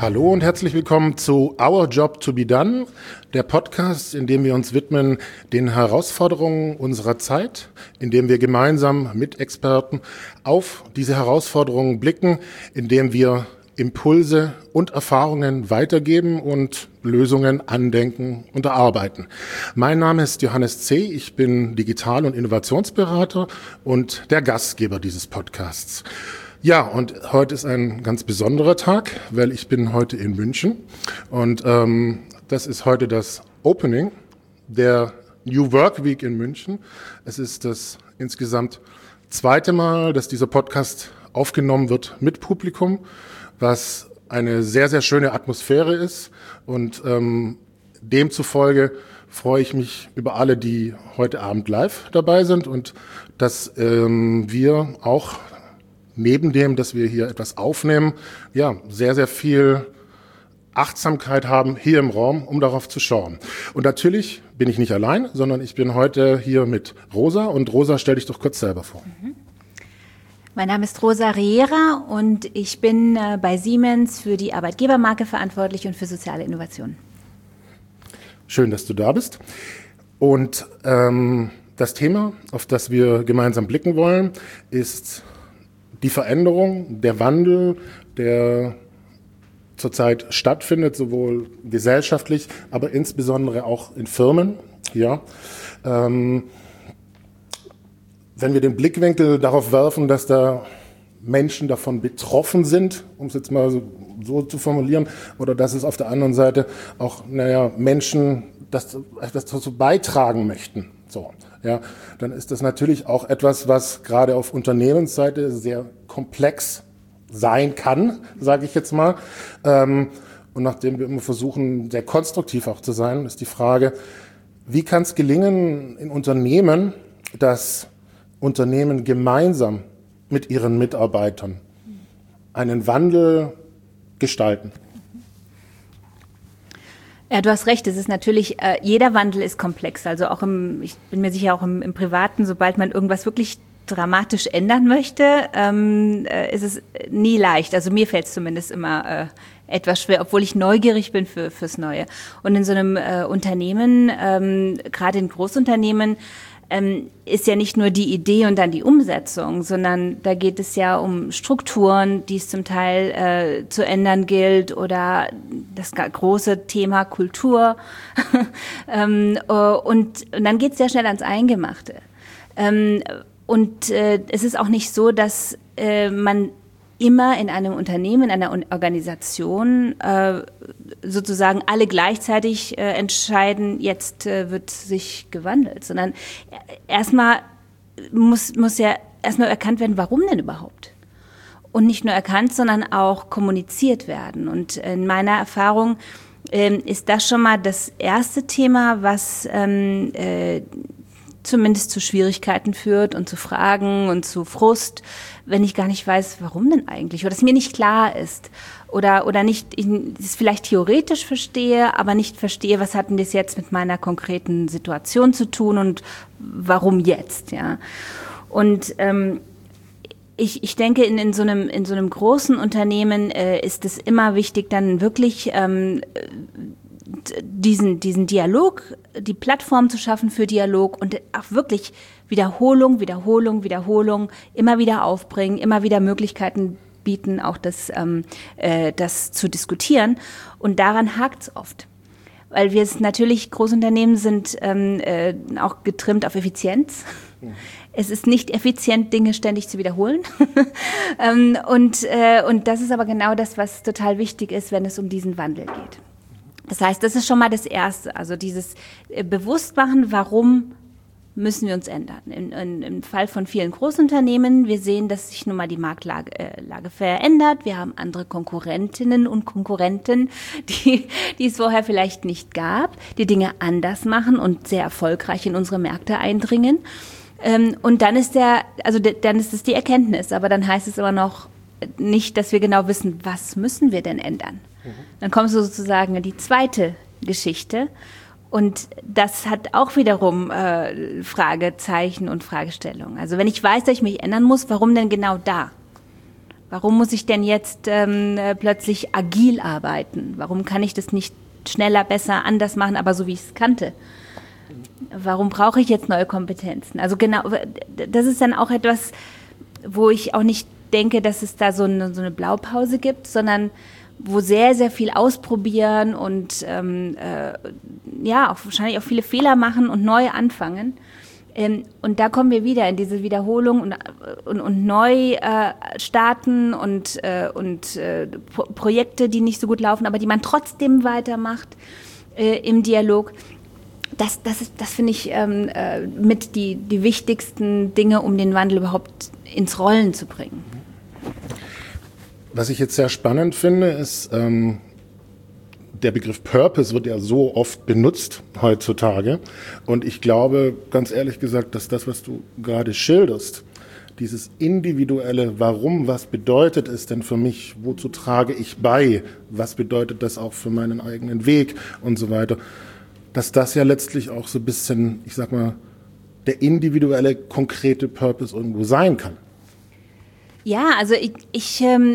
Hallo und herzlich willkommen zu Our Job to be Done, der Podcast, in dem wir uns widmen den Herausforderungen unserer Zeit, in dem wir gemeinsam mit Experten auf diese Herausforderungen blicken, in dem wir Impulse und Erfahrungen weitergeben und Lösungen andenken und erarbeiten. Mein Name ist Johannes C., ich bin Digital- und Innovationsberater und der Gastgeber dieses Podcasts. Ja, und heute ist ein ganz besonderer Tag, weil ich bin heute in München und das ist heute das Opening der New Work Week in München. Es ist das insgesamt zweite Mal, dass dieser Podcast aufgenommen wird mit Publikum, was eine sehr, sehr schöne Atmosphäre ist und demzufolge freue ich mich über alle, die heute Abend live dabei sind und dass wir auch neben dem, dass wir hier etwas aufnehmen, ja, sehr, sehr viel Achtsamkeit haben hier im Raum, um darauf zu schauen. Und natürlich bin ich nicht allein, sondern ich bin heute hier mit Rosa. Und Rosa, stell dich doch kurz selber vor. Mein Name ist Rosa Riera und ich bin bei Siemens für die Arbeitgebermarke verantwortlich und für soziale Innovation. Schön, dass du da bist. Und das Thema, auf das wir gemeinsam blicken wollen, ist die Veränderung, der Wandel, der zurzeit stattfindet, sowohl gesellschaftlich, aber insbesondere auch in Firmen. Ja. Wenn wir den Blickwinkel darauf werfen, dass da Menschen davon betroffen sind, um es jetzt mal so zu formulieren, oder dass es auf der anderen Seite auch Menschen das dazu beitragen möchten. So, ja, dann ist das natürlich auch etwas, was gerade auf Unternehmensseite sehr komplex sein kann, sage ich jetzt mal. Und nachdem wir immer versuchen, sehr konstruktiv auch zu sein, ist die Frage, wie kann es gelingen in Unternehmen, dass Unternehmen gemeinsam mit ihren Mitarbeitern einen Wandel gestalten? Ja, du hast recht, es ist natürlich, jeder Wandel ist komplex, also auch ich bin mir sicher, auch im Privaten, sobald man irgendwas wirklich dramatisch ändern möchte, ist es nie leicht, also mir fällt es zumindest immer etwas schwer, obwohl ich neugierig bin fürs Neue. Und in so einem Unternehmen, gerade in Großunternehmen, ist ja nicht nur die Idee und dann die Umsetzung, sondern da geht es ja um Strukturen, die es zum Teil zu ändern gilt oder das große Thema Kultur. Und dann geht es sehr schnell ans Eingemachte. Und es ist auch nicht so, dass man immer in einem Unternehmen, in einer Organisation sozusagen alle gleichzeitig entscheiden, jetzt wird sich gewandelt, sondern erstmal muss ja erstmal erkannt werden, warum denn überhaupt? Und nicht nur erkannt, sondern auch kommuniziert werden. Und in meiner Erfahrung ist das schon mal das erste Thema, was zumindest zu Schwierigkeiten führt und zu Fragen und zu Frust, wenn ich gar nicht weiß, warum denn eigentlich, oder es mir nicht klar ist oder nicht, ich es vielleicht theoretisch verstehe, aber nicht verstehe, was hat denn das jetzt mit meiner konkreten Situation zu tun und warum jetzt, ja. Und ich denke, in so einem großen Unternehmen ist es immer wichtig, dann wirklich diesen Dialog, die Plattform zu schaffen für Dialog und auch wirklich Wiederholung, immer wieder aufbringen, immer wieder Möglichkeiten bieten, auch das zu diskutieren. Und daran hakt es oft. Weil wir es natürlich, Großunternehmen sind auch getrimmt auf Effizienz. Es ist nicht effizient, Dinge ständig zu wiederholen. Und das ist aber genau das, was total wichtig ist, wenn es um diesen Wandel geht. Das heißt, das ist schon mal das Erste, also dieses Bewusstmachen, warum müssen wir uns ändern. Im Fall von vielen Großunternehmen, wir sehen, dass sich nun mal die Marktlage verändert. Wir haben andere Konkurrentinnen und Konkurrenten, die es vorher vielleicht nicht gab, die Dinge anders machen und sehr erfolgreich in unsere Märkte eindringen. Und dann ist dann ist es die Erkenntnis, aber dann heißt es immer noch nicht, dass wir genau wissen, was müssen wir denn ändern. Dann kommst du sozusagen in die zweite Geschichte und das hat auch wiederum Fragezeichen und Fragestellungen. Also wenn ich weiß, dass ich mich ändern muss, warum denn genau da? Warum muss ich denn jetzt plötzlich agil arbeiten? Warum kann ich das nicht schneller, besser, anders machen, aber so wie ich es kannte? Warum brauche ich jetzt neue Kompetenzen? Also genau, das ist dann auch etwas, wo ich auch nicht denke, dass es da so eine Blaupause gibt, sondern wo sehr, sehr viel ausprobieren und auch wahrscheinlich auch viele Fehler machen und neu anfangen. Und da kommen wir wieder in diese Wiederholung und neu starten und Projekte, die nicht so gut laufen, aber die man trotzdem weitermacht im Dialog. Das finde ich mit die wichtigsten Dinge, um den Wandel überhaupt ins Rollen zu bringen. Was ich jetzt sehr spannend finde, ist, der Begriff Purpose wird ja so oft benutzt heutzutage. Und ich glaube, ganz ehrlich gesagt, dass das, was du gerade schilderst, dieses individuelle Warum, was bedeutet es denn für mich, wozu trage ich bei, was bedeutet das auch für meinen eigenen Weg und so weiter, dass das ja letztlich auch so ein bisschen, ich sag mal, der individuelle, konkrete Purpose irgendwo sein kann. Ja, also ich sehe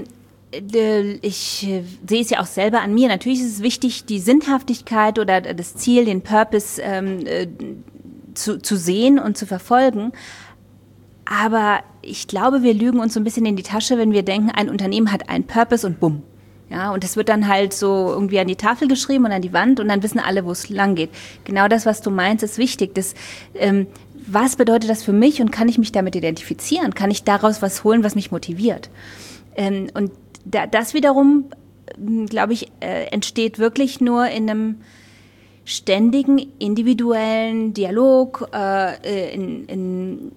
es ja auch selber an mir. Natürlich ist es wichtig, die Sinnhaftigkeit oder das Ziel, den Purpose zu sehen und zu verfolgen. Aber ich glaube, wir lügen uns so ein bisschen in die Tasche, wenn wir denken, ein Unternehmen hat einen Purpose und bumm. Ja, und das wird dann halt so irgendwie an die Tafel geschrieben und an die Wand und dann wissen alle, wo es lang geht. Genau das, was du meinst, ist wichtig. Was bedeutet das für mich und kann ich mich damit identifizieren? Kann ich daraus was holen, was mich motiviert? Und das wiederum, glaube ich, entsteht wirklich nur in einem ständigen individuellen Dialog in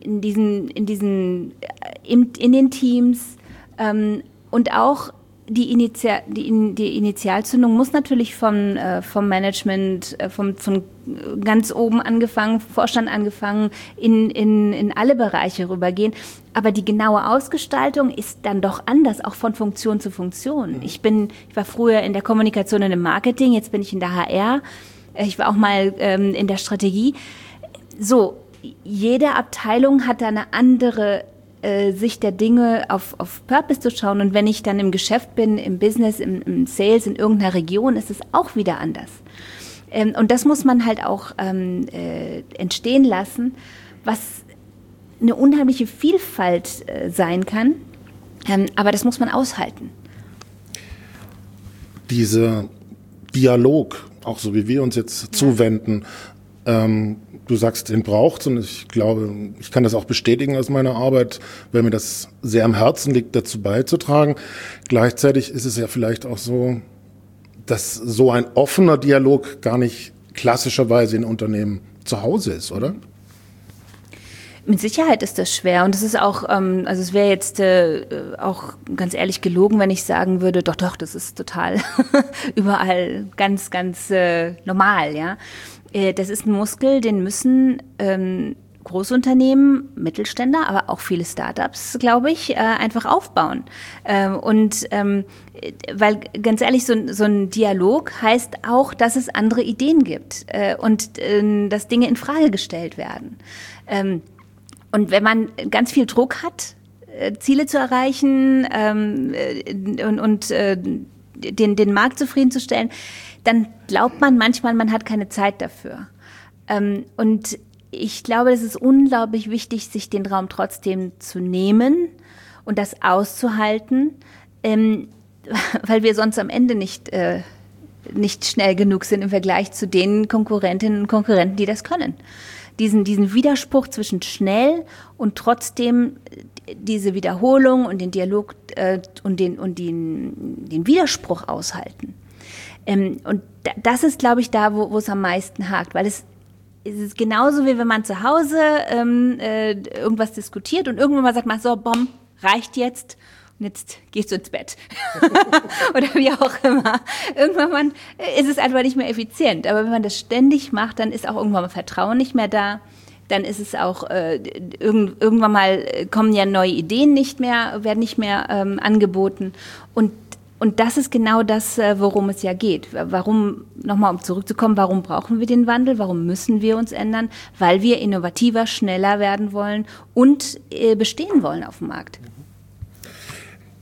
den Teams und auch die Initialzündung muss natürlich vom Management, von ganz oben angefangen, Vorstand angefangen, in alle Bereiche rübergehen. Aber die genaue Ausgestaltung ist dann doch anders, auch von Funktion zu Funktion. Ich war früher in der Kommunikation und im Marketing, jetzt bin ich in der HR. Ich war auch mal in der Strategie. So, jede Abteilung hat da eine andere Sicht der Dinge auf Purpose zu schauen. Und wenn ich dann im Geschäft bin, im Business, im Sales, in irgendeiner Region, ist es auch wieder anders. Und das muss man halt auch entstehen lassen, was eine unheimliche Vielfalt sein kann. Aber das muss man aushalten. Dieser Dialog, auch so wie wir uns jetzt zuwenden, du sagst, den braucht's und ich glaube, ich kann das auch bestätigen aus meiner Arbeit, weil mir das sehr am Herzen liegt, dazu beizutragen. Gleichzeitig ist es ja vielleicht auch so, dass so ein offener Dialog gar nicht klassischerweise in Unternehmen zu Hause ist, oder? Mit Sicherheit ist das schwer und es ist auch, also es wäre jetzt auch ganz ehrlich gelogen, wenn ich sagen würde, doch, das ist total überall ganz, ganz normal, ja. Das ist ein Muskel, den müssen Großunternehmen, Mittelständler, aber auch viele Startups, glaube ich, einfach aufbauen. Weil ganz ehrlich, so ein Dialog heißt auch, dass es andere Ideen gibt und dass Dinge in Frage gestellt werden. Und wenn man ganz viel Druck hat, Ziele zu erreichen und den Markt zufriedenzustellen, dann glaubt man manchmal, man hat keine Zeit dafür. Und ich glaube, es ist unglaublich wichtig, sich den Raum trotzdem zu nehmen und das auszuhalten, weil wir sonst am Ende nicht schnell genug sind im Vergleich zu den Konkurrentinnen und Konkurrenten, die das können. Diesen Widerspruch zwischen schnell und trotzdem diese Wiederholung und den Dialog und den Widerspruch aushalten. Und das ist, glaube ich, da, wo es am meisten hakt, weil es ist genauso, wie wenn man zu Hause irgendwas diskutiert und irgendwann mal sagt man so, reicht jetzt und jetzt gehst du ins Bett. Oder wie auch immer. Irgendwann ist es einfach nicht mehr effizient. Aber wenn man das ständig macht, dann ist auch irgendwann mal Vertrauen nicht mehr da. Dann ist es auch, irgendwann mal kommen ja neue Ideen werden nicht mehr angeboten. Und das ist genau das, worum es ja geht. Warum, nochmal um zurückzukommen, warum brauchen wir den Wandel? Warum müssen wir uns ändern? Weil wir innovativer, schneller werden wollen und bestehen wollen auf dem Markt.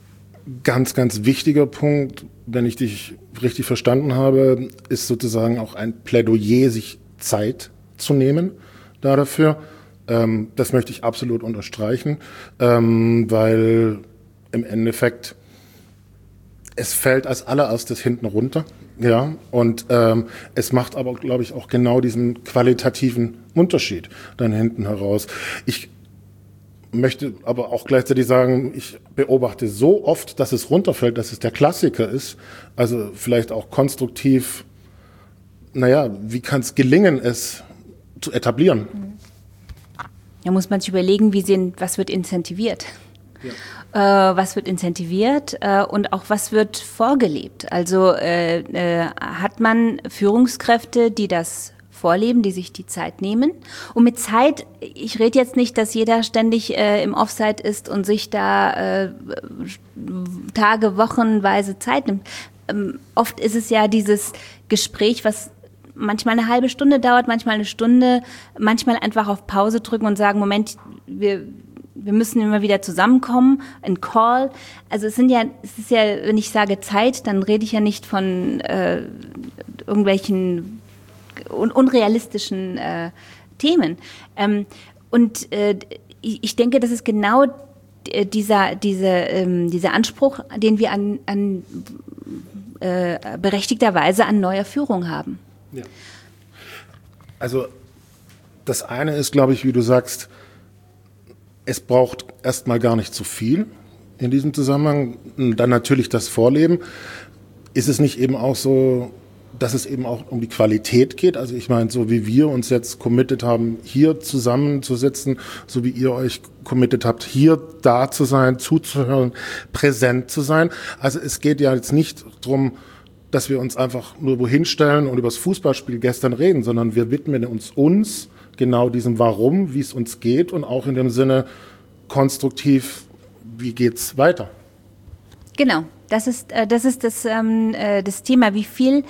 ganz, ganz wichtiger Punkt, wenn ich dich richtig verstanden habe, ist sozusagen auch ein Plädoyer, sich Zeit zu nehmen dafür. Das möchte ich absolut unterstreichen, weil im Endeffekt es fällt als allererstes hinten runter. Ja, und es macht aber, glaube ich, auch genau diesen qualitativen Unterschied dann hinten heraus. Ich möchte aber auch gleichzeitig sagen, ich beobachte so oft, dass es runterfällt, dass es der Klassiker ist. Also vielleicht auch konstruktiv, wie kann es gelingen, es zu etablieren? Da muss man sich überlegen, was wird incentiviert? Ja. Was wird incentiviert und auch was wird vorgelebt? Also hat man Führungskräfte, die das vorleben, die sich die Zeit nehmen. Und mit Zeit, ich rede jetzt nicht, dass jeder ständig im Offsite ist und sich da Tage, wochenweise Zeit nimmt. Oft ist es ja dieses Gespräch, was manchmal eine halbe Stunde dauert, manchmal eine Stunde, manchmal einfach auf Pause drücken und sagen, Moment, wir müssen immer wieder zusammenkommen, ein Call. Also es ist ja, wenn ich sage Zeit, dann rede ich ja nicht von irgendwelchen unrealistischen Themen. Ich denke, das ist genau dieser Anspruch, den wir an berechtigterweise an neuer Führung haben. Ja. Also das eine ist, glaube ich, wie du sagst, es braucht erstmal gar nicht zu viel in diesem Zusammenhang. Dann natürlich das Vorleben. Ist es nicht eben auch so, dass es eben auch um die Qualität geht? Also ich meine, so wie wir uns jetzt committed haben, hier zusammenzusitzen, so wie ihr euch committed habt, hier da zu sein, zuzuhören, präsent zu sein. Also es geht ja jetzt nicht darum, dass wir uns einfach nur wohin stellen und über das Fußballspiel gestern reden, sondern wir widmen uns genau diesem Warum, wie es uns geht und auch in dem Sinne konstruktiv, wie geht's weiter? Genau, das ist das Thema, wie viel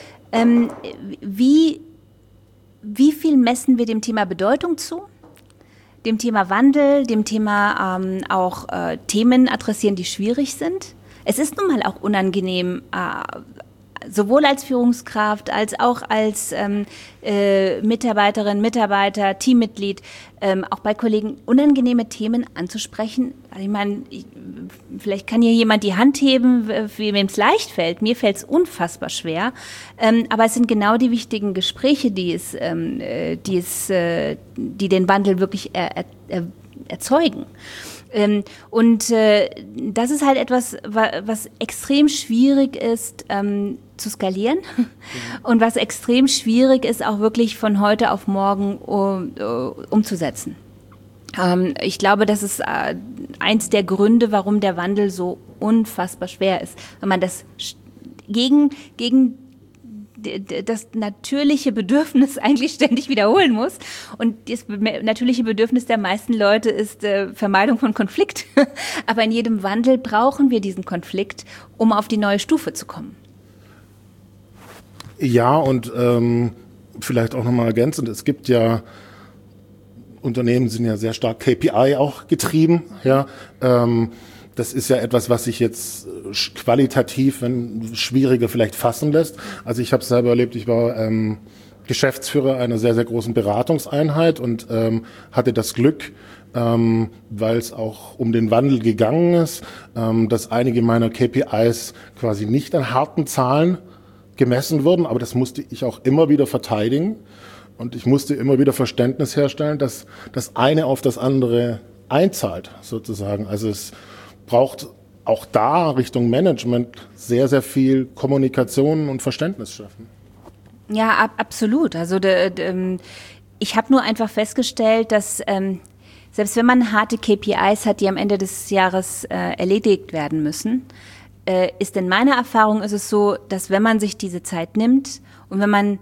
messen wir dem Thema Bedeutung zu, dem Thema Wandel, dem Thema auch Themen adressieren, die schwierig sind. Es ist nun mal auch unangenehm, sowohl als Führungskraft als auch als Mitarbeiterin, Mitarbeiter, Teammitglied, auch bei Kollegen unangenehme Themen anzusprechen. Also ich meine, vielleicht kann hier jemand die Hand heben, wem es leicht fällt. Mir fällt es unfassbar schwer. Aber es sind genau die wichtigen Gespräche, die den Wandel wirklich erzeugen. Das ist halt etwas, was extrem schwierig ist zu skalieren und was extrem schwierig ist, auch wirklich von heute auf morgen umzusetzen. Ich glaube, das ist eins der Gründe, warum der Wandel so unfassbar schwer ist. Wenn man das gegen das natürliche Bedürfnis eigentlich ständig wiederholen muss. Und das natürliche Bedürfnis der meisten Leute ist Vermeidung von Konflikt. Aber in jedem Wandel brauchen wir diesen Konflikt, um auf die neue Stufe zu kommen. Ja, und vielleicht auch nochmal ergänzend, es gibt ja, Unternehmen sind ja sehr stark KPI auch getrieben, ja, das ist ja etwas, was sich jetzt qualitativ schwieriger vielleicht fassen lässt. Also ich habe es selber erlebt, ich war Geschäftsführer einer sehr, sehr großen Beratungseinheit und hatte das Glück, weil es auch um den Wandel gegangen ist, dass einige meiner KPIs quasi nicht an harten Zahlen gemessen wurden, aber das musste ich auch immer wieder verteidigen und ich musste immer wieder Verständnis herstellen, dass das eine auf das andere einzahlt, sozusagen. Also es braucht auch da Richtung Management sehr, sehr viel Kommunikation und Verständnis schaffen. Ja, absolut. Also ich habe nur einfach festgestellt, dass selbst wenn man harte KPIs hat, die am Ende des Jahres erledigt werden müssen, ist in meiner Erfahrung ist es so, dass wenn man sich diese Zeit nimmt und wenn man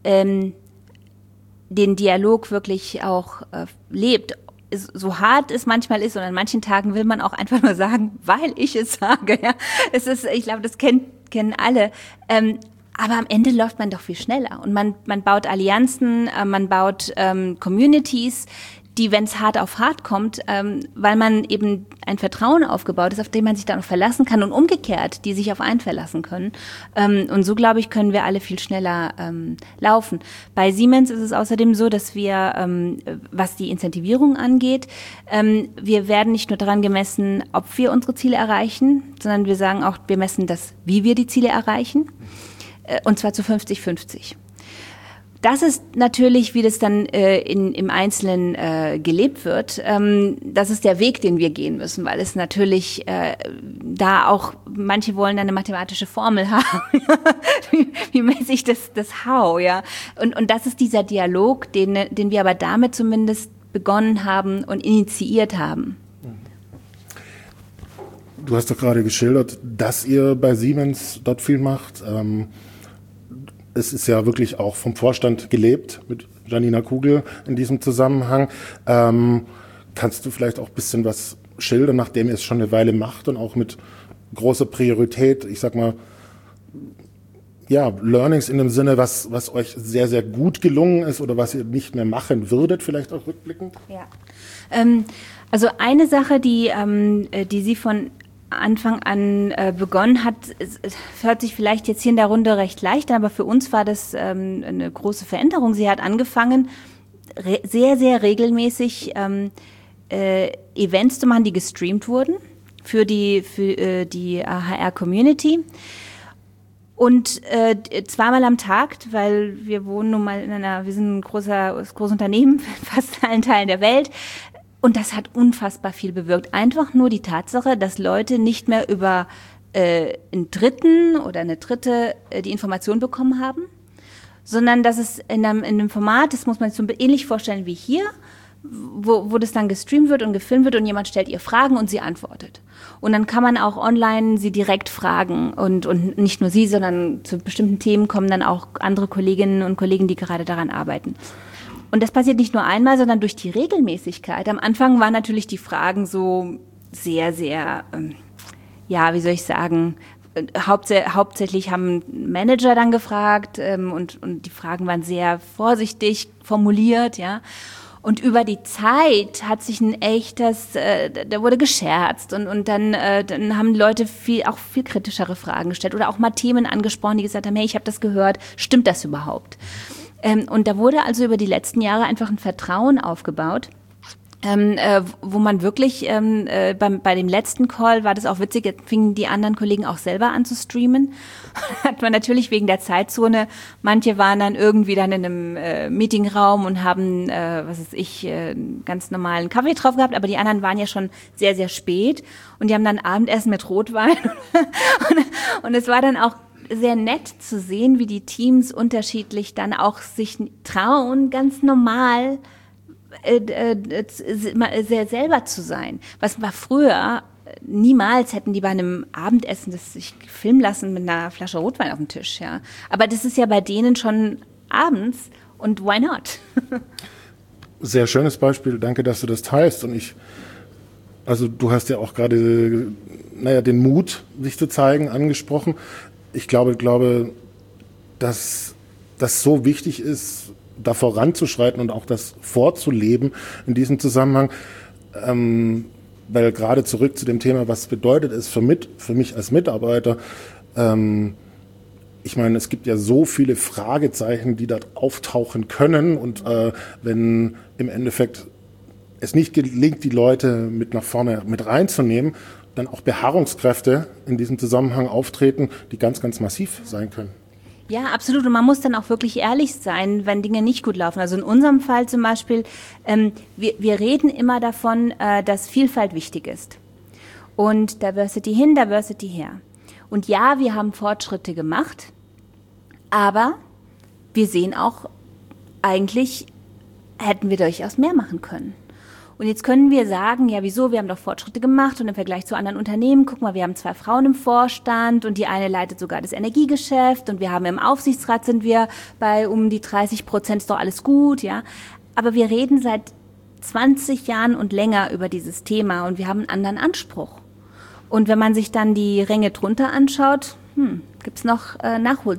den Dialog wirklich auch lebt, so hart es manchmal ist und an manchen Tagen will man auch einfach nur sagen, weil ich es sage. Ja. Ich glaube, das kennen alle. Aber am Ende läuft man doch viel schneller und man baut Allianzen, man baut Communities, die, wenn es hart auf hart kommt, weil man eben ein Vertrauen aufgebaut ist, auf dem man sich dann auch verlassen kann und umgekehrt, die sich auf einen verlassen können. Und so, glaube ich, können wir alle viel schneller laufen. Bei Siemens ist es außerdem so, dass wir, was die Incentivierung angeht, wir werden nicht nur daran gemessen, ob wir unsere Ziele erreichen, sondern wir sagen auch, wir messen das, wie wir die Ziele erreichen, und zwar zu 50-50. Das ist natürlich, wie das dann im Einzelnen gelebt wird. Das ist der Weg, den wir gehen müssen, weil es natürlich da auch, manche wollen eine mathematische Formel haben. Wie messe ich das How, ja? Und das ist dieser Dialog, den wir aber damit zumindest begonnen haben und initiiert haben. Du hast doch gerade geschildert, dass ihr bei Siemens dort viel macht. Es ist ja wirklich auch vom Vorstand gelebt mit Janina Kugel in diesem Zusammenhang. Kannst du vielleicht auch ein bisschen was schildern, nachdem ihr es schon eine Weile macht und auch mit großer Priorität, ich sag mal, ja, Learnings in dem Sinne, was euch sehr, sehr gut gelungen ist oder was ihr nicht mehr machen würdet, vielleicht auch rückblickend? Ja, also eine Sache, die Sie von Anfang an begonnen hat, es hört sich vielleicht jetzt hier in der Runde recht leicht an, aber für uns war das eine große Veränderung. Sie hat angefangen, sehr, sehr regelmäßig Events zu machen, die gestreamt wurden für die HR-Community. Und zweimal am Tag, weil wir wohnen nun mal wir sind ein großes Unternehmen in fast allen Teilen der Welt. Und das hat unfassbar viel bewirkt. Einfach nur die Tatsache, dass Leute nicht mehr über einen Dritten oder eine Dritte die Information bekommen haben, sondern dass es in einem Format, das muss man sich so ähnlich vorstellen wie hier, wo das dann gestreamt wird und gefilmt wird und jemand stellt ihr Fragen und sie antwortet. Und dann kann man auch online sie direkt fragen und nicht nur sie, sondern zu bestimmten Themen kommen dann auch andere Kolleginnen und Kollegen, die gerade daran arbeiten. Und das passiert nicht nur einmal, sondern durch die Regelmäßigkeit. Am Anfang waren natürlich die Fragen so sehr, sehr, wie soll ich sagen, hauptsächlich haben Manager dann gefragt und die Fragen waren sehr vorsichtig formuliert, ja. Und über die Zeit hat sich ein echtes, da wurde gescherzt und dann haben Leute viel kritischere Fragen gestellt oder auch mal Themen angesprochen, die gesagt haben, hey, ich habe das gehört, stimmt das überhaupt? Und da wurde also über die letzten Jahre einfach ein Vertrauen aufgebaut, wo man wirklich, bei dem letzten Call war das auch witzig, jetzt fingen die anderen Kollegen auch selber an zu streamen. Hat man natürlich wegen der Zeitzone, manche waren dann irgendwie dann in einem Meetingraum und haben, einen ganz normalen Kaffee drauf gehabt, aber die anderen waren ja schon sehr, sehr spät und die haben dann Abendessen mit Rotwein und es war dann auch sehr nett zu sehen, wie die Teams unterschiedlich dann auch sich trauen, ganz normal sehr selber zu sein. Was war früher, niemals hätten die bei einem Abendessen das sich filmen lassen mit einer Flasche Rotwein auf dem Tisch. Ja. Aber das ist ja bei denen schon abends und why not? Sehr schönes Beispiel, danke, dass du das teilst. Und also du hast ja auch gerade, den Mut, sich zu zeigen, angesprochen. Ich glaube, dass das so wichtig ist, da voranzuschreiten und auch das vorzuleben in diesem Zusammenhang, weil gerade zurück zu dem Thema, was bedeutet es für mich als Mitarbeiter, ich meine, es gibt ja so viele Fragezeichen, die dort auftauchen können und wenn im Endeffekt es nicht gelingt, die Leute mit nach vorne mit reinzunehmen, dann auch Beharrungskräfte in diesem Zusammenhang auftreten, die ganz, ganz massiv sein können. Ja, absolut. Und man muss dann auch wirklich ehrlich sein, wenn Dinge nicht gut laufen. Also in unserem Fall zum Beispiel, wir reden immer davon, dass Vielfalt wichtig ist. Und Diversity hin, Diversity her. Und ja, wir haben Fortschritte gemacht, aber wir sehen auch, eigentlich hätten wir durchaus mehr machen können. Und jetzt können wir sagen, ja wieso, wir haben doch Fortschritte gemacht und im Vergleich zu anderen Unternehmen, guck mal, wir haben 2 Frauen im Vorstand und die eine leitet sogar das Energiegeschäft und wir haben im Aufsichtsrat sind wir bei um die 30%, ist doch alles gut, ja. Aber wir reden seit 20 Jahren und länger über dieses Thema und wir haben einen anderen Anspruch. Und wenn man sich dann die Ränge drunter anschaut, gibt's noch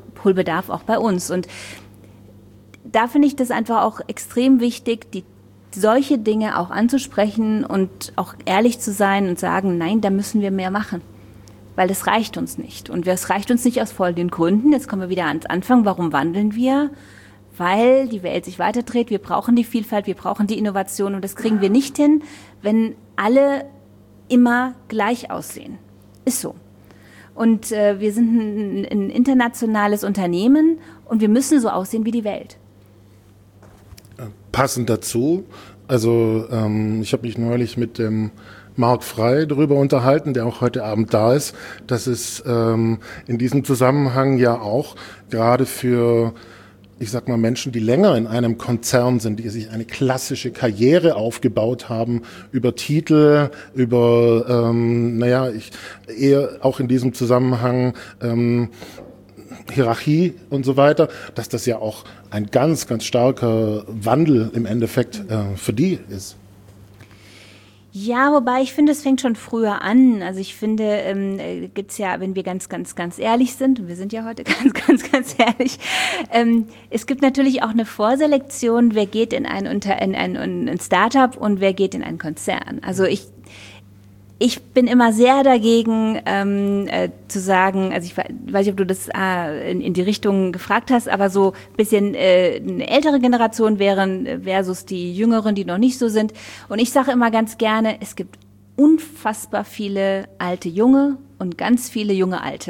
Nachholbedarf auch bei uns. Und da finde ich das einfach auch extrem wichtig, die solche Dinge auch anzusprechen und auch ehrlich zu sein und sagen, nein, da müssen wir mehr machen. Weil das reicht uns nicht. Und es reicht uns nicht aus folgenden Gründen. Jetzt kommen wir wieder ans Anfang. Warum wandeln wir? Weil die Welt sich weiterdreht. Wir brauchen die Vielfalt, wir brauchen die Innovation. Und das kriegen wir nicht hin, wenn alle immer gleich aussehen. Ist so. Und wir sind ein internationales Unternehmen und wir müssen so aussehen wie die Welt. Passend dazu, also ich habe mich neulich mit dem Marc Frey darüber unterhalten, der auch heute Abend da ist, dass es in diesem Zusammenhang ja auch gerade für, ich sag mal, Menschen, die länger in einem Konzern sind, die sich eine klassische Karriere aufgebaut haben, über Titel, über, eher auch in diesem Zusammenhang Hierarchie und so weiter, dass das ja auch ein ganz, ganz starker Wandel im Endeffekt für die ist. Ja, wobei ich finde, es fängt schon früher an. Also ich finde, gibt's ja, wenn wir ganz, ganz, ganz ehrlich sind, und wir sind ja heute ganz, ganz, ganz ehrlich, es gibt natürlich auch eine Vorselektion, wer geht in ein Startup und wer geht in einen Konzern. Also ich bin immer sehr dagegen, zu sagen, also ich weiß nicht, ob du das in die Richtung gefragt hast, aber so ein bisschen eine ältere Generation wären versus die Jüngeren, die noch nicht so sind. Und ich sage immer ganz gerne, es gibt unfassbar viele alte Junge und ganz viele junge Alte.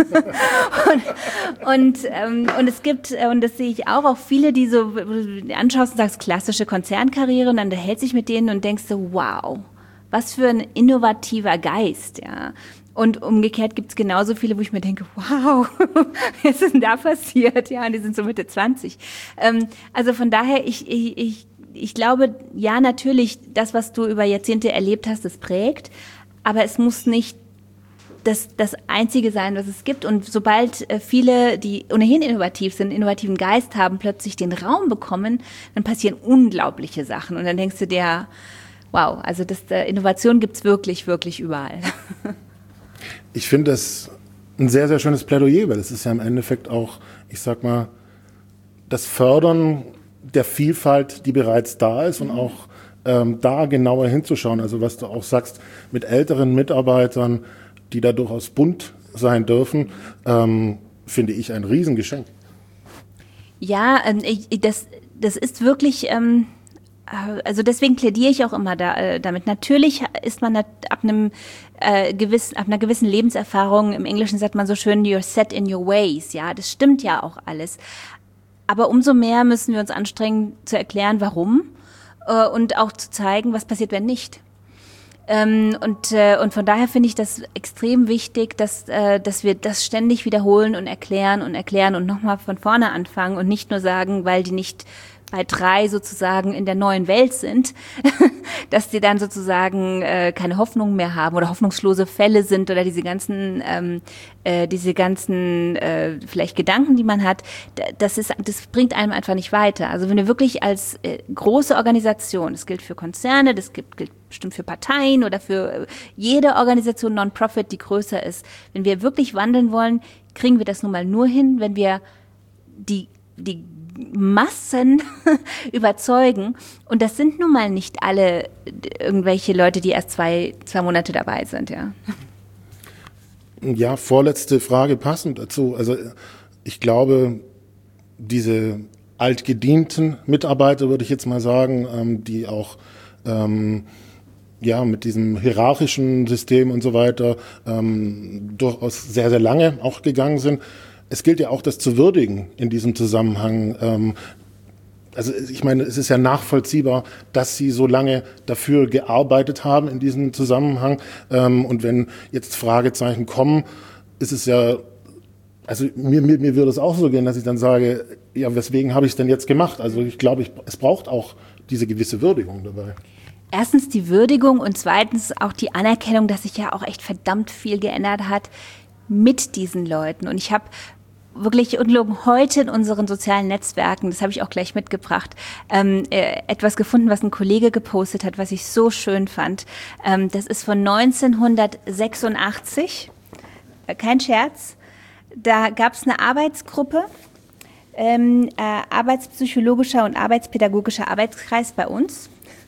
und es gibt, und das sehe ich auch viele, die so anschaust und sagst, klassische Konzernkarriere, und dann hält sich mit denen und denkst so, wow, was für ein innovativer Geist, ja. Und umgekehrt gibt es genauso viele, wo ich mir denke, wow, was ist denn da passiert? Ja, und die sind so Mitte 20. Also von daher, ich glaube, ja, natürlich, das, was du über Jahrzehnte erlebt hast, das prägt, aber es muss nicht das Einzige sein, was es gibt. Und sobald viele, die ohnehin innovativ sind, innovativen Geist haben, plötzlich den Raum bekommen, dann passieren unglaubliche Sachen. Und dann denkst du dir, wow, also Innovation gibt's wirklich, wirklich überall. Ich finde das ein sehr, sehr schönes Plädoyer, weil es ist ja im Endeffekt auch, ich sag mal, das Fördern der Vielfalt, die bereits da ist, und auch da genauer hinzuschauen. Also was du auch sagst, mit älteren Mitarbeitern, die da durchaus bunt sein dürfen, finde ich ein Riesengeschenk. Ja, das ist wirklich... Also deswegen plädiere ich auch immer damit. Natürlich ist man ab einer gewissen Lebenserfahrung, im Englischen sagt man so schön, you're set in your ways. Ja, das stimmt ja auch alles. Aber umso mehr müssen wir uns anstrengen zu erklären, warum, und auch zu zeigen, was passiert, wenn nicht. Und von daher finde ich das extrem wichtig, dass wir das ständig wiederholen und erklären und nochmal von vorne anfangen und nicht nur sagen, weil die nicht bei 3 sozusagen in der neuen Welt sind, dass die dann sozusagen keine Hoffnung mehr haben oder hoffnungslose Fälle sind oder diese ganzen vielleicht Gedanken, die man hat, das bringt einem einfach nicht weiter. Also wenn wir wirklich als große Organisation, das gilt für Konzerne, das gilt bestimmt für Parteien oder für jede Organisation Non-Profit, die größer ist, wenn wir wirklich wandeln wollen, kriegen wir das nun mal nur hin, wenn wir die Massen überzeugen. Und das sind nun mal nicht alle irgendwelche Leute, die erst zwei Monate dabei sind, ja. Ja, vorletzte Frage passend dazu. Also ich glaube, diese altgedienten Mitarbeiter, würde ich jetzt mal sagen, die auch mit diesem hierarchischen System und so weiter durchaus sehr, sehr lange auch gegangen sind. Es gilt ja auch, das zu würdigen in diesem Zusammenhang. Also ich meine, es ist ja nachvollziehbar, dass Sie so lange dafür gearbeitet haben in diesem Zusammenhang. Und wenn jetzt Fragezeichen kommen, ist es ja, also mir würde es auch so gehen, dass ich dann sage, ja, weswegen habe ich es denn jetzt gemacht? Also ich glaube, es braucht auch diese gewisse Würdigung dabei. Erstens die Würdigung und zweitens auch die Anerkennung, dass sich ja auch echt verdammt viel geändert hat mit diesen Leuten. Und ich habe wirklich ungelogen heute in unseren sozialen Netzwerken, das habe ich auch gleich mitgebracht, etwas gefunden, was ein Kollege gepostet hat, was ich so schön fand. Das ist von 1986, kein Scherz. Da gab es eine Arbeitsgruppe, arbeitspsychologischer und arbeitspädagogischer Arbeitskreis bei uns.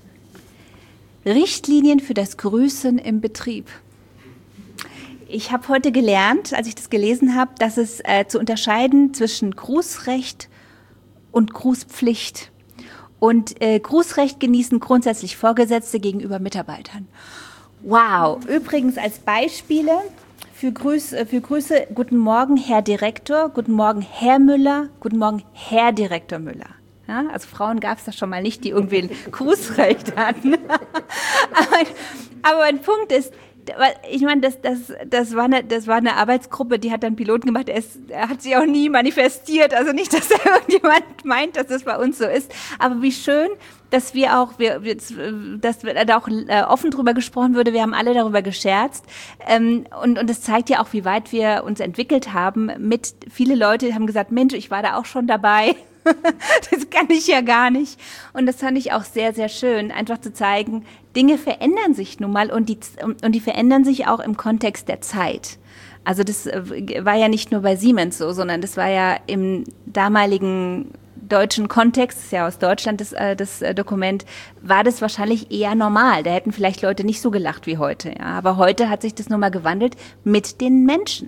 Richtlinien für das Grüßen im Betrieb. Ich habe heute gelernt, als ich das gelesen habe, dass es zu unterscheiden zwischen Grußrecht und Grußpflicht. Und Grußrecht genießen grundsätzlich Vorgesetzte gegenüber Mitarbeitern. Wow! Übrigens als Beispiele für Grüße, guten Morgen, Herr Direktor, guten Morgen, Herr Müller, guten Morgen, Herr Direktor Müller. Ja, also Frauen gab es da schon mal nicht, die irgendwie ein Grußrecht hatten. aber ein Punkt ist, ich meine, das war eine Arbeitsgruppe, die hat dann Piloten gemacht, er hat sich auch nie manifestiert, also nicht, dass da irgendjemand meint, dass das bei uns so ist, aber wie schön, dass dass da auch offen drüber gesprochen wurde, wir haben alle darüber gescherzt und das zeigt ja auch, wie weit wir uns entwickelt haben. Viele Leute haben gesagt, Mensch, ich war da auch schon dabei. Das kann ich ja gar nicht. Und das fand ich auch sehr, sehr schön, einfach zu zeigen, Dinge verändern sich nun mal und die verändern sich auch im Kontext der Zeit. Also das war ja nicht nur bei Siemens so, sondern das war ja im damaligen deutschen Kontext, das ist ja aus Deutschland das Dokument, war das wahrscheinlich eher normal. Da hätten vielleicht Leute nicht so gelacht wie heute. Ja. Aber heute hat sich das nun mal gewandelt mit den Menschen.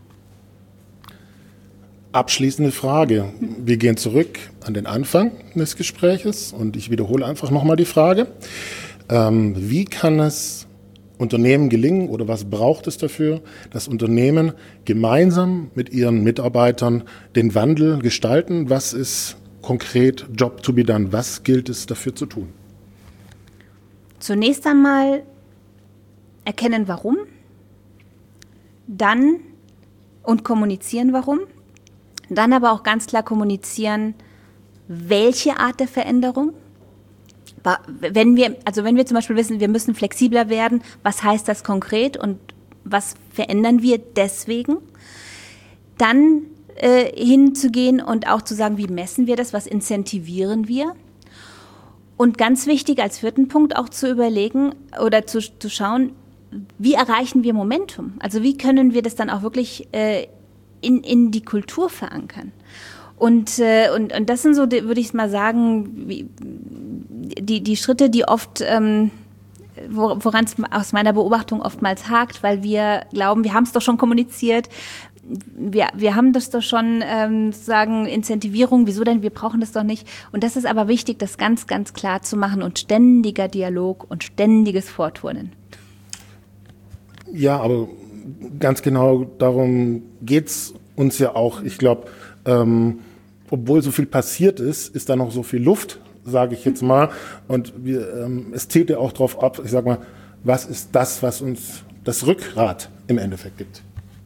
Abschließende Frage. Wir gehen zurück an den Anfang des Gespräches und ich wiederhole einfach nochmal die Frage. Wie kann es Unternehmen gelingen oder was braucht es dafür, dass Unternehmen gemeinsam mit ihren Mitarbeitern den Wandel gestalten? Was ist konkret Job to be done? Was gilt es dafür zu tun? Zunächst einmal erkennen, warum, dann und kommunizieren, warum. Dann aber auch ganz klar kommunizieren, welche Art der Veränderung. Wenn wir zum Beispiel wissen, wir müssen flexibler werden, was heißt das konkret und was verändern wir deswegen? Dann hinzugehen und auch zu sagen, wie messen wir das, was incentivieren wir? Und ganz wichtig als vierten Punkt auch zu überlegen oder zu schauen, wie erreichen wir Momentum? Also wie können wir das dann auch wirklich in die Kultur verankern. Und das sind so, würde ich mal sagen, die Schritte, die oft, woran es aus meiner Beobachtung oftmals hakt, weil wir glauben, wir haben es doch schon kommuniziert, wir haben das doch schon, sagen, Incentivierung, wieso denn, wir brauchen das doch nicht. Und das ist aber wichtig, das ganz, ganz klar zu machen und ständiger Dialog und ständiges Vorturnen. Ja, aber ganz genau darum geht's uns ja auch. Ich glaube, obwohl so viel passiert ist, ist da noch so viel Luft, sage ich jetzt mal. Und es zielt ja auch darauf ab, ich sag mal, was ist das, was uns das Rückgrat im Endeffekt gibt?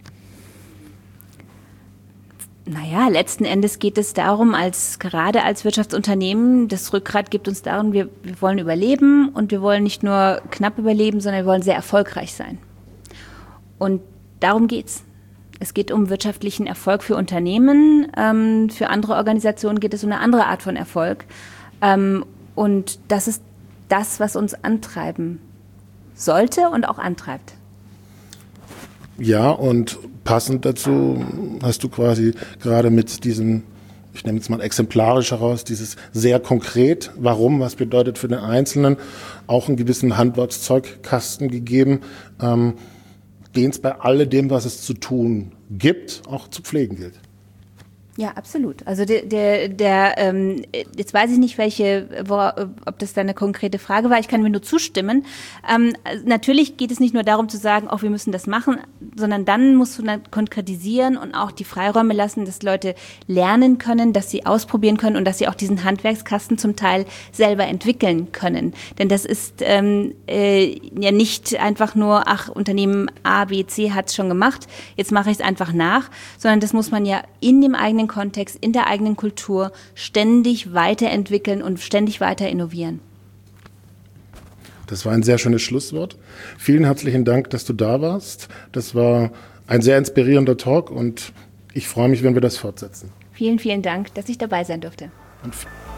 Naja, letzten Endes geht es darum, gerade als Wirtschaftsunternehmen, das Rückgrat gibt uns darum, wir wollen überleben und wir wollen nicht nur knapp überleben, sondern wir wollen sehr erfolgreich sein. Und darum geht's. Es geht um wirtschaftlichen Erfolg für Unternehmen. Für andere Organisationen geht es um eine andere Art von Erfolg. Und das ist das, was uns antreiben sollte und auch antreibt. Ja, und passend dazu hast du quasi gerade mit diesem, ich nehme jetzt mal exemplarisch heraus, dieses sehr konkret, warum, was bedeutet für den Einzelnen, auch einen gewissen Handwerkszeugkasten gegeben, den es bei alledem, was es zu tun gibt, auch zu pflegen gilt. Ja, absolut. Also jetzt weiß ich nicht, ob das da eine konkrete Frage war. Ich kann mir nur zustimmen. Natürlich geht es nicht nur darum zu sagen, wir müssen das machen, sondern dann musst du dann konkretisieren und auch die Freiräume lassen, dass Leute lernen können, dass sie ausprobieren können und dass sie auch diesen Handwerkskasten zum Teil selber entwickeln können. Denn das ist ja nicht einfach nur, Unternehmen A, B, C hat es schon gemacht, jetzt mache ich es einfach nach, sondern das muss man ja in dem eigenen Kontext, in der eigenen Kultur ständig weiterentwickeln und ständig weiter innovieren. Das war ein sehr schönes Schlusswort. Vielen herzlichen Dank, dass du da warst. Das war ein sehr inspirierender Talk und ich freue mich, wenn wir das fortsetzen. Vielen, vielen Dank, dass ich dabei sein durfte. Und